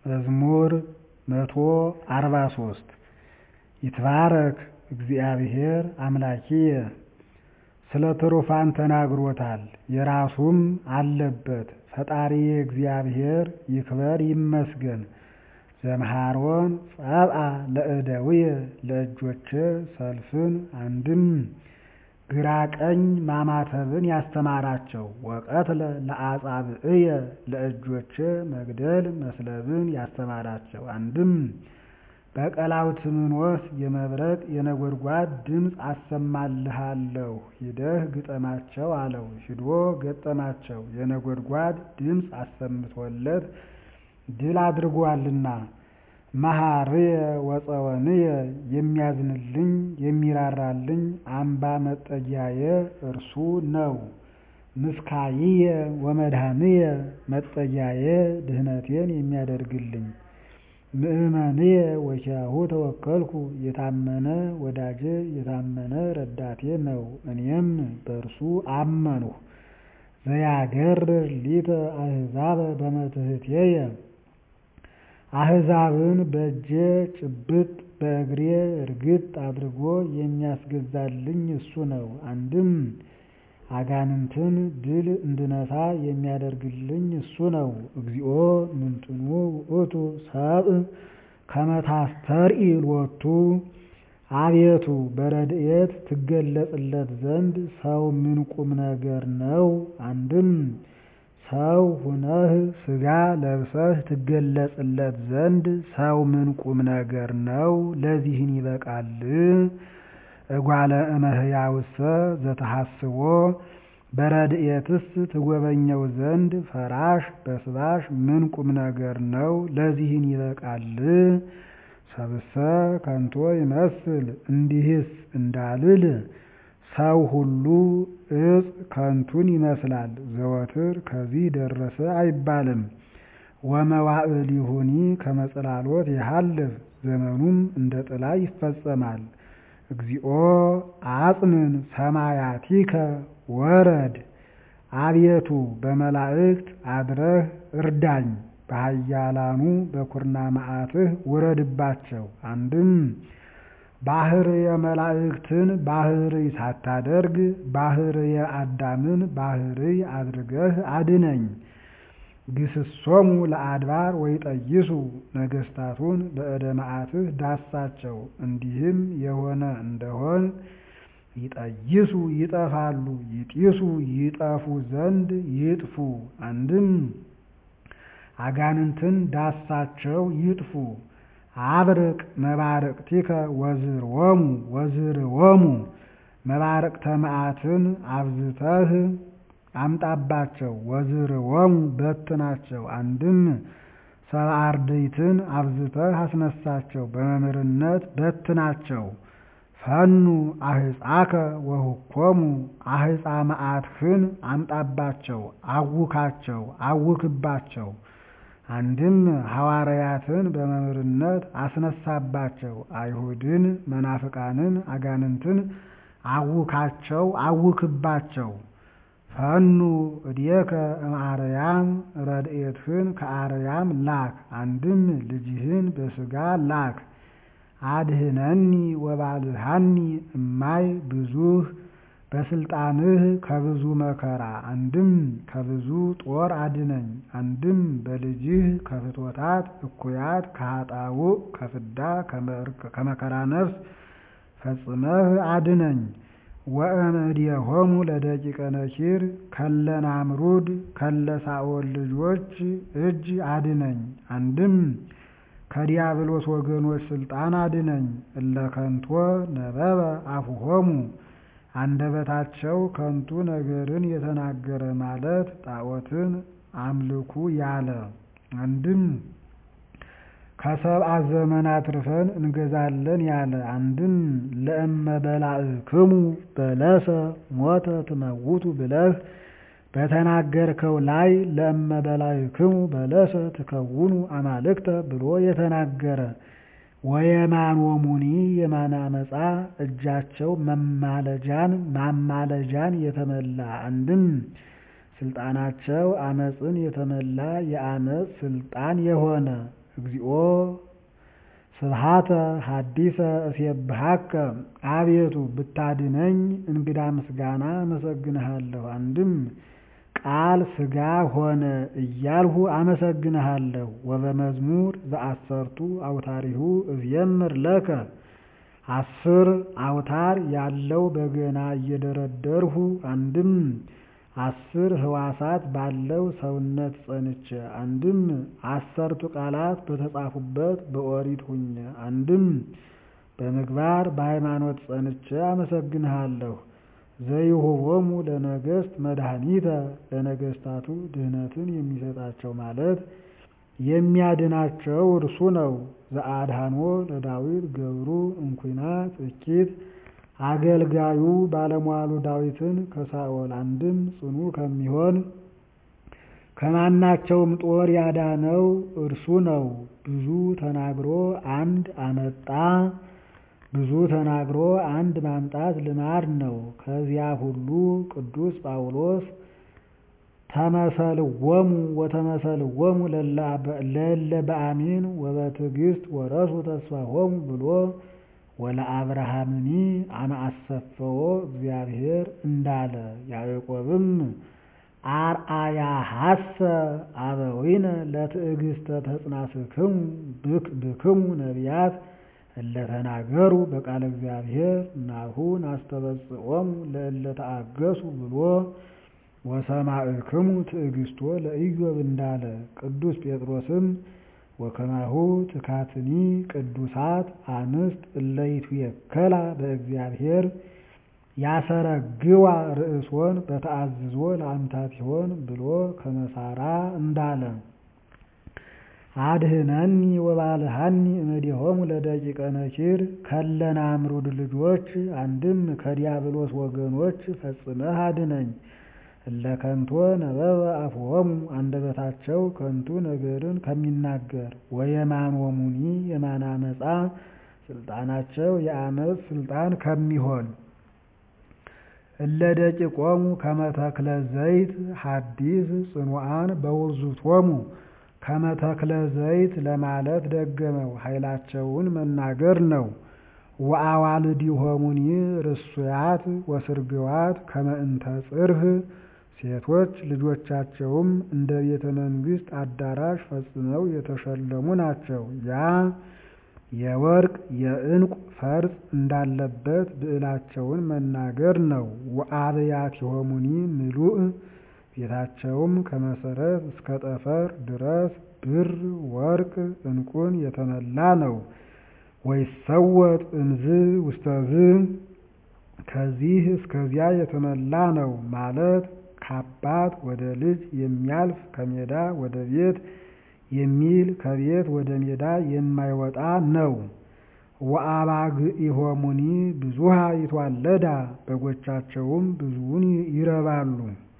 መዝሙር 143 ይትባረክ እግዚአብሔር አምላኪየ ስለ ትሩፋን ተናግሮታል የራሱም አለበት ፈጣሪየ እግዚአብሔር ይክበር ይመስገን። ዘምሃሮን ጸብአ ለእደዊየ ለእጆቼ ሰልፍን አንድም ግራ ቀኝ ማማተብን ያስተማራቸው። ወቀትለ ለአጻብዕየ ለእጆቼ መግደል መስለብን ያስተማራቸው። አንድም በቀላውትምኖስ የመብረቅ የነጎድጓድ ድምፅ አሰማልሃለሁ ሂደህ ግጠማቸው አለው። ሂዶ ገጠማቸው። የነጎድጓድ ድምፅ አሰምቶለት ድል አድርጓልና። መሐርየ ወፀወንየ የሚያዝንልኝ የሚራራልኝ አምባ መጠጊያየ እርሱ ነው። ምስካይየ ወመድኃኒየ መጠጊያየ ድህነቴን የሚያደርግልኝ። ምእመንየ ወኪያሁ ተወከልኩ የታመነ ወዳጄ የታመነ ረዳቴ ነው እኔም በእርሱ አመንሁ። ዘያገርር ሊተ አሕዛበ በመትሕትየ አሕዛብን በእጄ ጭብጥ በእግሬ እርግጥ አድርጎ የሚያስገዛልኝ እሱ ነው። አንድም አጋንንትን ድል እንድነሳ የሚያደርግልኝ እሱ ነው። እግዚኦ ምንትኑ ውእቱ ሰብእ ከመ ታስተርኢ ሎቱ አቤቱ በረድኤት ትገለጽለት ዘንድ ሰው ምን ቁም ነገር ነው? አንድም ሰው ሁነህ ሥጋ ለብሰህ ትገለጽለት ዘንድ ሰው ምን ቁም ነገር ነው? ለዚህን ይበቃል። እጓለ እመሕያውሰ ዘተሐስቦ በረድኤትስ ትጎበኘው ዘንድ ፈራሽ በስባሽ ምን ቁም ነገር ነው? ለዚህን ይበቃል። ሰብእሰ ከንቶ ይመስል እንዲህስ እንዳልል ሰው ሁሉ ዕፅ ከንቱን ይመስላል። ዘወትር ከዚህ ደረሰ አይባልም። ወመዋዕሊሁኒ ከመ ጽላሎት ይሃልፍ ዘመኑም እንደ ጥላ ይፈጸማል። እግዚኦ አጽንን ሰማያቲከ ወረድ አቤቱ በመላእክት አድረህ እርዳኝ። በኃያላኑ በኵርና መዓትህ ውረድባቸው። አንድም ባሕርየ መላእክትን ባሕርይ ሳታደርግ ባሕርየ አዳምን ባሕርይ አድርገህ አድነኝ። ግስሶሙ ለአድባር ወይጠይሱ ነገሥታቱን በእደ መዓትህ ዳሳቸው። እንዲህም የሆነ እንደሆን ይጠይሱ ይጠፋሉ ይጢሱ ይጠፉ ዘንድ ይጥፉ። አንድም አጋንንትን ዳሳቸው ይጥፉ። አብርቅ መባርቅቲከ ወዝርወሙ መባርቅተ መዓትን አብዝተህ አምጣባቸው። ወዝርወሙ በትናቸው። አንድም ሰብአ አርድእትን አብዝተህ አስነሳቸው በመምህርነት በትናቸው። ፈኑ አሕፃከ ወሁኮሙ አሕፃ መዓትህን አምጣባቸው አውካቸው አውክባቸው። አንድም ሐዋርያትን በመምህርነት አስነሳባቸው። አይሁድን መናፍቃንን አጋንንትን አውካቸው አውክባቸው። ፈኑ እዴከ እምአርያም ረድኤትህን ከአርያም ላክ። አንድም ልጅህን በሥጋ ላክ። አድህነኒ ወባልሃኒ እማይ ብዙህ በስልጣንህ ከብዙ መከራ። አንድም ከብዙ ጦር አድነኝ። አንድም በልጅህ ከፍትወታት እኩያት ከኃጣውእ ከፍዳ ከመከራ ነፍስ ፈጽመህ አድነኝ። ወእምእዴሆሙ ለደቂቀ ነኪር ከለ ናምሩድ ከለ ሳኦል ልጆች እጅ አድነኝ። አንድም ከዲያብሎስ ወገኖች ስልጣን አድነኝ። እለ ከንቶ ነበበ አፉሆሙ አንደበታቸው ከንቱ ነገርን የተናገረ ማለት ጣዖትን አምልኩ ያለ። አንድም ከሰብአ ዘመን አትርፈን እንገዛለን ያለ። አንድም ለእመ በላዕክሙ በለሰ ሞተ ትመውቱ ብለህ በተናገርከው ላይ ለእመ በላዕክሙ በለሰ ትከውኑ አማልክተ ብሎ የተናገረ። ወየማኖሙኒ የማነ አመፃ እጃቸው ማማለጃን የተመላ። አንድም ስልጣናቸው አመፅን የተመላ የአመፅ ስልጣን የሆነ እግዚኦ ስብሐተ ሐዲሰ እሴብሐከ አቤቱ ብታድነኝ እንግዳ ምስጋና አመሰግንሃለሁ። አንድም ቃል ሥጋ ሆነ እያልሁ አመሰግንሃለሁ። ወበመዝሙር ዘአሰርቱ አውታሪሁ እዝየምር ለከ 10 አውታር ያለው በገና እየደረደርሁ አንድም 10 ሕዋሳት ባለው ሰውነት ጸንቼ አንድም 10ቱ ቃላት በተጻፉበት በኦሪት ሁኜ አንድም በምግባር በሃይማኖት ጸንቼ አመሰግንሃለሁ። ዘይሁቦሙ ለነገሥት መድኃኒተ ለነገሥታቱ ድህነትን የሚሰጣቸው ማለት የሚያድናቸው እርሱ ነው። ዘአድኃኖ ለዳዊት ገብሩ እንኩናት እኪት አገልጋዩ ባለሟሉ ዳዊትን ከሳኦል አንድም ጽኑ ከሚሆን ከማናቸውም ጦር ያዳነው እርሱ ነው። ብዙ ተናግሮ አንድ አመጣ፣ ብዙ ተናግሮ አንድ ማምጣት ልማድ ነው። ከዚያ ሁሉ ቅዱስ ጳውሎስ ተመሰልዎሙ ወተመሰልዎሙ ለእለ በአሚን ወበትዕግሥት ወረሱ ተስፋሆሙ ብሎ ወለአብርሃምኒ አመ አሰፈዎ እግዚአብሔር እንዳለ ያዕቆብም አርአያሐሰ አበዊነ ለትዕግሥተ ተጽናስክሙ ብክሙ ነቢያት እለ ተናገሩ በቃለ እግዚአብሔር ናሁ ናስተበጽኦሙ ለእለ ተአገሱ ብሎ ወሰማዕክሙ ትዕግሥቶ ለኢዮብ እንዳለ ቅዱስ ጴጥሮስም ወከማሁ ትካትኒ ቅዱሳት አንስት እለ ይትዌከላ በእግዚአብሔር ያሰረግዋ ርእሶን በተአዝዞ ለአምታቲሆን ብሎ ከመሳራ እንዳለ አድህነኒ ወባልሃኒ እምኔሆሙ ለደቂቀ ነኪር ከለናምሩድ ልጆች አንድም ከዲያብሎስ ወገኖች ፈጽመህ አድነኝ። እለ ከንቶ ነበበ አፍሆሙ አንደበታቸው ከንቱ ነገርን ከሚናገር ወየማኖሙኒ የማነ አመፃ ስልጣናቸው የአመፅ ስልጣን ከሚሆን እለ ደቂቆሙ ከመ ተክለ ዘይት ሐዲስ ጽኑዓን በውርዙቶሙ ከመ ተክለ ዘይት ለማለት ደገመው ኃይላቸውን መናገር ነው። ወአዋልዲሆሙኒ ርሱያት ወስርግዋት ከመ እንተ ጽርህ ሴቶች ልጆቻቸውም እንደ ቤተ መንግሥት አዳራሽ ፈጽመው የተሸለሙ ናቸው። ያ የወርቅ የዕንቁ ፈርጥ እንዳለበት ብዕላቸውን መናገር ነው። ወአብያቲሆሙኒ ምሉእ ቤታቸውም ከመሰረት እስከ ጠፈር ድረስ ብር ወርቅ ዕንቁን የተመላ ነው። ወይሰወጥ እምዝ ውስተዝ ከዚህ እስከዚያ የተመላ ነው ማለት ከአባት ወደ ልጅ የሚያልፍ ከሜዳ ወደ ቤት የሚል ከቤት ወደ ሜዳ የማይወጣ ነው። ወአባግኢሆሙኒ ብዙሃ ይትዋለዳ በጎቻቸውም ብዙውን ይረባሉ።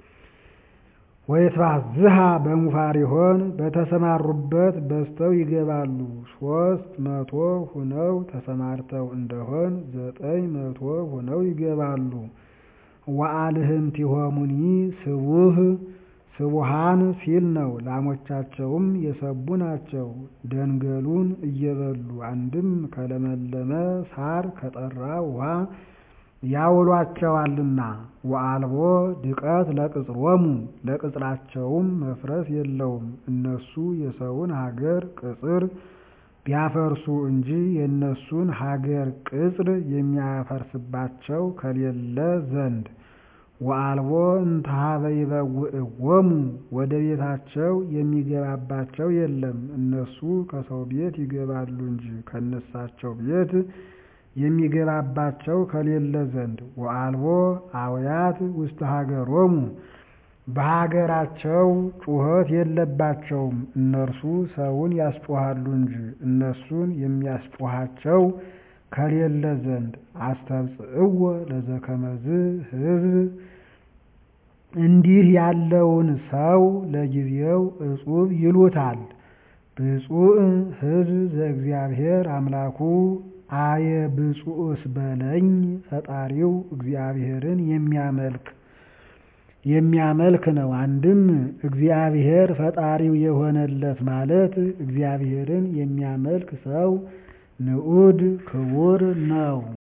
ወይትባዝሃ በሙፋሪሆን በተሰማሩበት በዝተው ይገባሉ። 300 ሁነው ተሰማርተው እንደሆን 900 ሁነው ይገባሉ። ወአልህምቲሆሙኒ ስቡህ ስቡሃን ሲል ነው። ላሞቻቸውም የሰቡ ናቸው። ደንገሉን እየበሉ አንድም ከለመለመ ሳር ከጠራ ውሃ ያውሏቸዋልና። ወአልቦ ድቀት ለቅጽሮሙ ለቅጽራቸውም መፍረስ የለውም። እነሱ የሰውን ሀገር ቅጽር ቢያፈርሱ እንጂ የእነሱን ሀገር ቅጽር የሚያፈርስባቸው ከሌለ ዘንድ። ወአልቦ እንተሃበ ይበውዕዎሙ ወደ ቤታቸው የሚገባባቸው የለም። እነሱ ከሰው ቤት ይገባሉ እንጂ ከነሳቸው ቤት የሚገባባቸው ከሌለ ዘንድ። ወአልቦ አውያት ውስተ ሀገሮሙ በሀገራቸው ጩኸት የለባቸውም። እነርሱ ሰውን ያስጮሃሉ እንጂ እነሱን የሚያስጮሃቸው ከሌለ ዘንድ። አስተብጽእዎ ለዘከመዝ ሕዝብ እንዲህ ያለውን ሰው ለጊዜው እጹብ ይሉታል። ብፁዕ ሕዝብ ዘእግዚአብሔር አምላኩ አየ ብፁዕስ በለኝ ፈጣሪው እግዚአብሔርን የሚያመልክ የሚያመልክ ነው። አንድም እግዚአብሔር ፈጣሪው የሆነለት ማለት እግዚአብሔርን የሚያመልክ ሰው ንዑድ ክቡር ነው።